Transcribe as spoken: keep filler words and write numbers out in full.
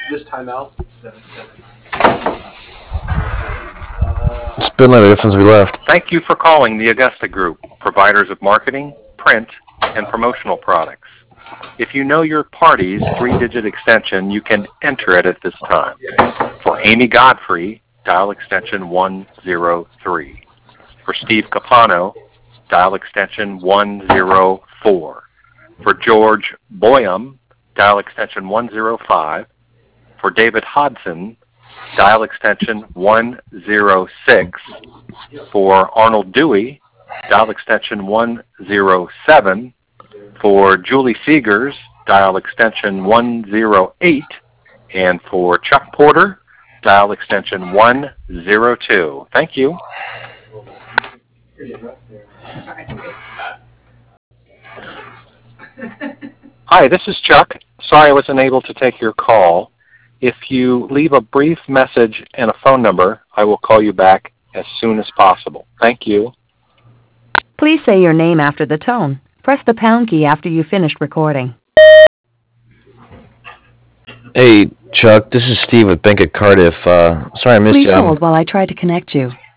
This timeout. It's been like that since we left. Thank you for calling the Augusta Group, providers of marketing, print, and promotional products. If you know your party's three-digit extension, you can enter it at this time. For Amy Godfrey, dial extension one zero three. For Steve Capano, dial extension one zero four. For George Boyum, dial extension one zero five. For David Hodson, dial extension one zero six. For Arnold Dewey, dial extension one zero seven. For Julie Seegers, dial extension one zero eight. And for Chuck Porter, dial extension one zero two. Thank you. Hi, this is Chuck. Sorry I wasn't able to take your call. If you leave a brief message and a phone number, I will call you back as soon as possible. Thank you. Please say your name after the tone. Press the pound key after you've finished recording. Hey, Chuck, this is Steve with Bank of Cardiff. Uh, sorry I missed Please you. hold while I try to connect you.